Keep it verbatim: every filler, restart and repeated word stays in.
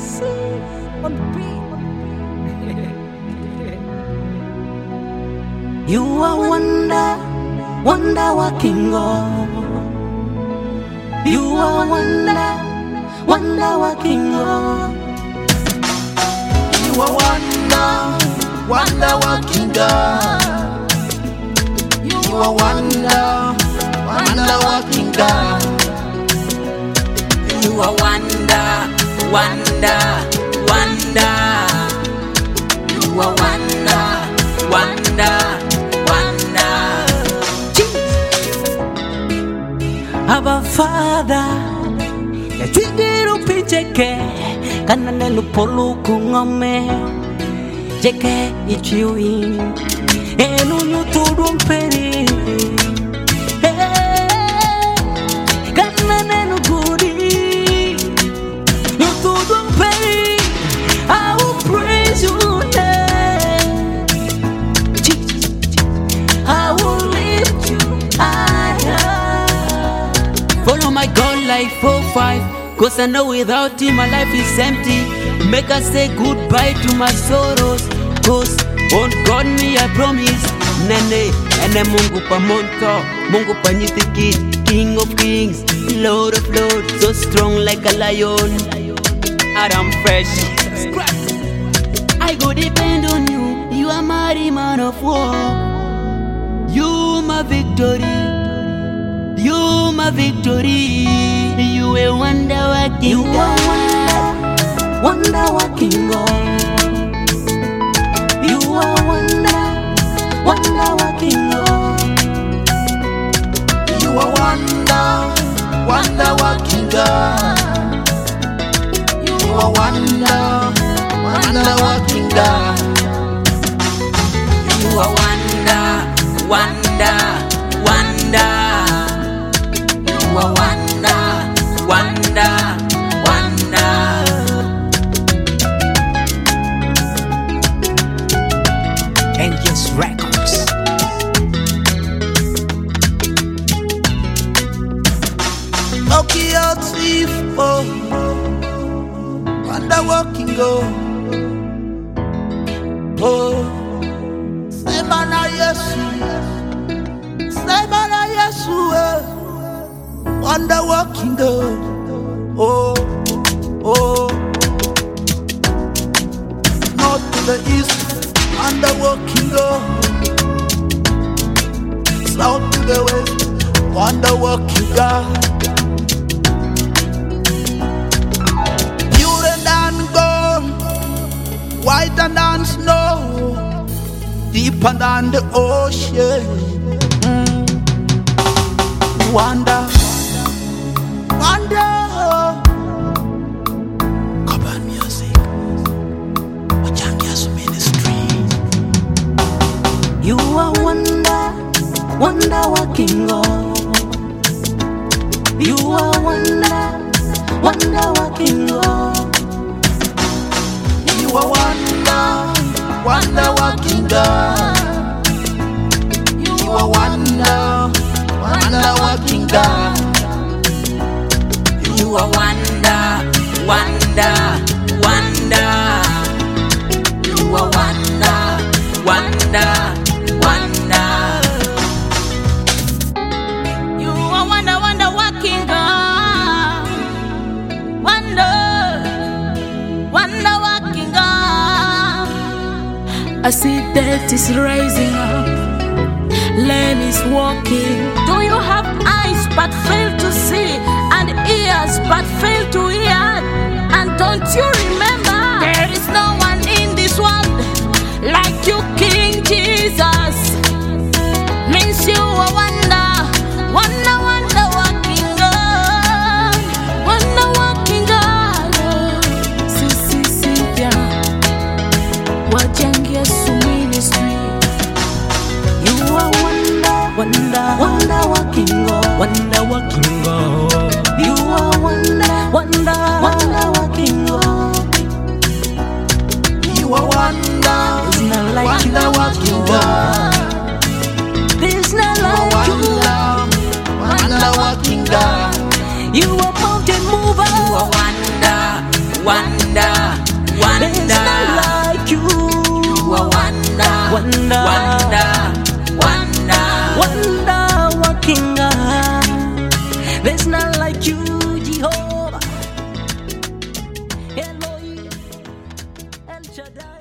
C on the beat. You are wonder, wonder working God. You are wonder, wonder working God. You are wonder, wonder working God. You are wonder, wonder working God. You are wonder, wonder, wonder. You are wonder, wonder, wonder. Abba Father, ya chwigiru picheke, kanane lupolu kungome, jeke ichiwi, enu nyutudu mperi, kanane nugudi, nyutudu mperi. I will praise you name, I will lift you higher. Follow my God like four five, cause I know without him my life is empty. Make us say goodbye to my sorrows, cause on God me I promise. Nene, ene Mungu pa monto, Mungu pa nyithiki, King of kings, Lord of lords, so strong like a lion. Adam fresh, I go depend on you, you are mighty man of war. You my victory, you my victory. You a wonder working You are God. wonder, wonder working God. You are wonder, wonder working God. You are wonder, wonder working God. You are wonder, wonder working God. You are wonder, wonder, wonder. You are wonder, wonder, wonder. Angels Records. Okay, out thief, oh, wonder working God. Oh, say mana Yesu, say mana Yesu, eh. Wonder working God. Oh, oh, north to the east, wonder working God. South to the west, wonder working God. Pure than gold, whiter than snow, deeper than the ocean. Mm. Wonder, wonder. Urban music, Ochangias ministry. You are wonder, wonder working God. You are wonder, wonder working God. You are wonder, wonder working God. You are wonder, wonder working God. You are wonder, wonder, wonder. You are wonder, wonder, wonder. You are wonder, wonder working God. Wonder, wonder working God. I see death is rising up, lame is walking. Do you have eyes but fail to see, and ears but fail to hear? And don't you remember, there is no one in this world like you, King Jesus. Means you are wonder, wonder, wonder working God, wonder working God. Sisi Sylvia, Ochangias ministry. You are wonder, wonder, wonder wonder, There's wonder. none like you. You are wonder, Wonder, wonder, wonder. wonder working God. There's none like you, Jehovah. Elohim, El Shaddai.